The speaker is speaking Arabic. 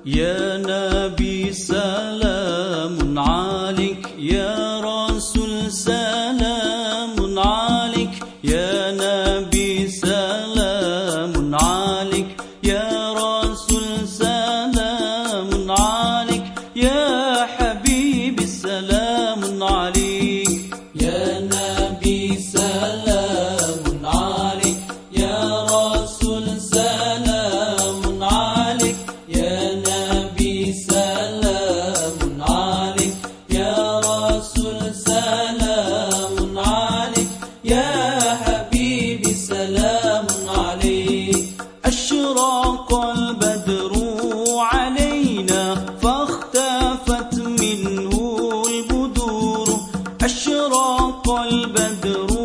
يا نبي سلام عليك، يا رسول سلام عليك، يا نبي سلام عليك، يا رسول سلام عليك، يا حبيبي سلام عليك. يا نبي سلام عليك، يا رسول سلام عليك، يا نبي سلام عليك، يا رسول سلام عليك، يا حبيبي سلام عليك. أشرق البدر علينا فاختفت منه البدور، أشرق البدر